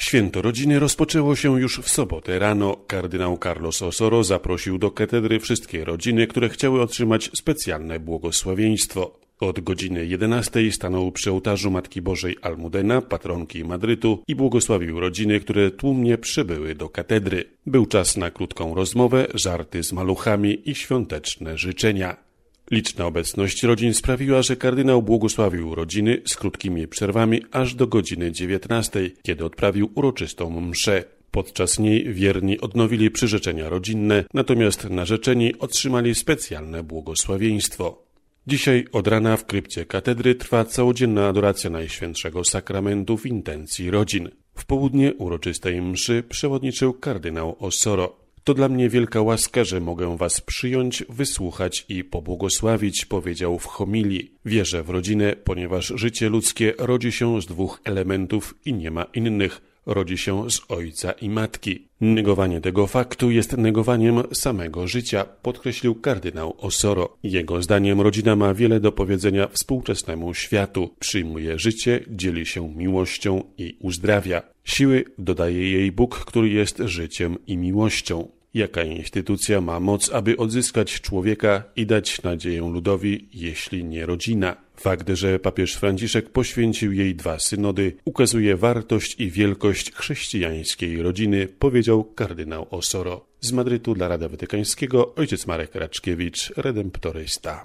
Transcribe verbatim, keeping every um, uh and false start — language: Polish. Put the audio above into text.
Święto rodziny rozpoczęło się już w sobotę rano. Kardynał Carlos Osoro zaprosił do katedry wszystkie rodziny, które chciały otrzymać specjalne błogosławieństwo. Od godziny jedenastej stanął przy ołtarzu Matki Bożej Almudena, patronki Madrytu, i błogosławił rodziny, które tłumnie przybyły do katedry. Był czas na krótką rozmowę, żarty z maluchami i świąteczne życzenia. Liczna obecność rodzin sprawiła, że kardynał błogosławił rodziny z krótkimi przerwami aż do godziny dziewiętnastej, kiedy odprawił uroczystą mszę. Podczas niej wierni odnowili przyrzeczenia rodzinne, natomiast narzeczeni otrzymali specjalne błogosławieństwo. Dzisiaj od rana w krypcie katedry trwa całodzienna adoracja Najświętszego Sakramentu w intencji rodzin. W południe uroczystej mszy przewodniczył kardynał Osoro. To dla mnie wielka łaska, że mogę was przyjąć, wysłuchać i pobłogosławić, powiedział w homilii. Wierzę w rodzinę, ponieważ życie ludzkie rodzi się z dwóch elementów i nie ma innych. Rodzi się z ojca i matki. Negowanie tego faktu jest negowaniem samego życia, podkreślił kardynał Osoro. Jego zdaniem rodzina ma wiele do powiedzenia współczesnemu światu. Przyjmuje życie, dzieli się miłością i uzdrawia. Siły dodaje jej Bóg, który jest życiem i miłością. Jaka instytucja ma moc, aby odzyskać człowieka i dać nadzieję ludowi, jeśli nie rodzina? Fakt, że papież Franciszek poświęcił jej dwa synody, ukazuje wartość i wielkość chrześcijańskiej rodziny, powiedział kardynał Osoro. Z Madrytu dla Radia Watykańskiego ojciec Marek Raczkiewicz, redemptorysta.